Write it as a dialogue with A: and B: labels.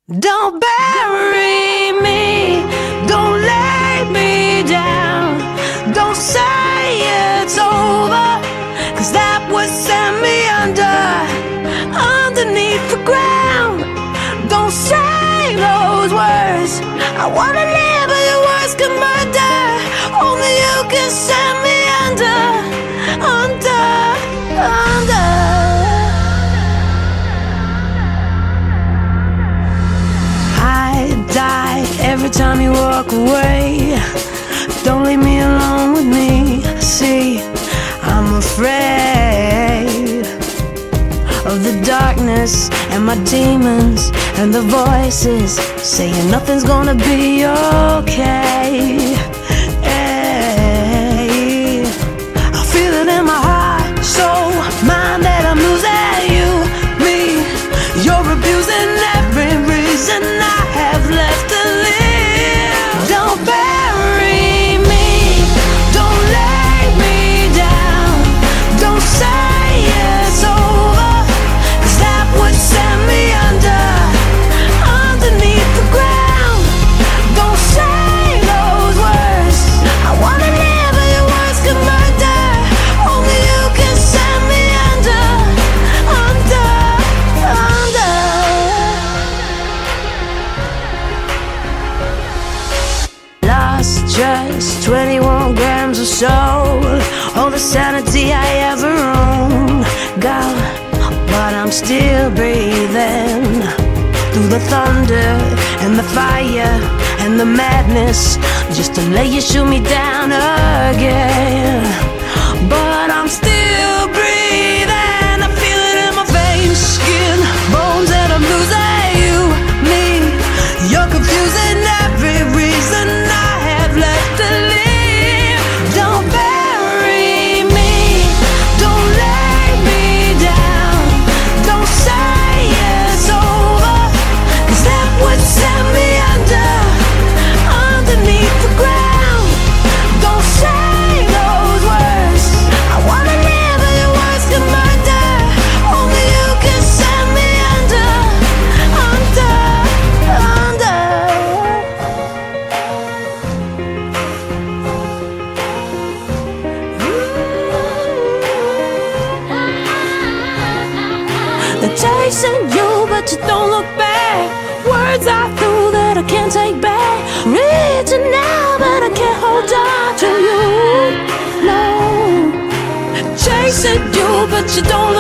A: Don't bury me, don't lay me down, don't say it's over, 'cause that would send me underneath the ground. Don't say those words, I wanna live but your words can murder. Only you can send me under. Every time you walk away, don't leave me alone with me. See, I'm afraid of the darkness and my demons and the voices saying nothing's gonna be okay. Hey, I feel it in my heart, soul, mind that I'm losing you, me. You're abusing every reason I have left to live. Don't bury me, don't lay me down, don't say it's over, 'cause that would send me underneath the ground. Don't say those words, I wanna live but your words can murder. Only you can send me under. Lost just 21 grams or so, all the sanity I ever owned, God, but I'm still breathing through the thunder and the fire and the madness, just to let you shoot me down again. But I'm still breathing, I feel it in my veins, skin, bones, and I'm losing you, me. You're confusing every reason I have left to live. Don't bury me, don't lay me down, don't say it's over, 'cause that would send me underneath the ground. Don't say those words, I wanna live but your words can murder. Only you can send me under. They're chasing you, but you don't look back. Words I threw that I can't take back. Reaching now, but I can't hold on to you. No, chasing you, but you don't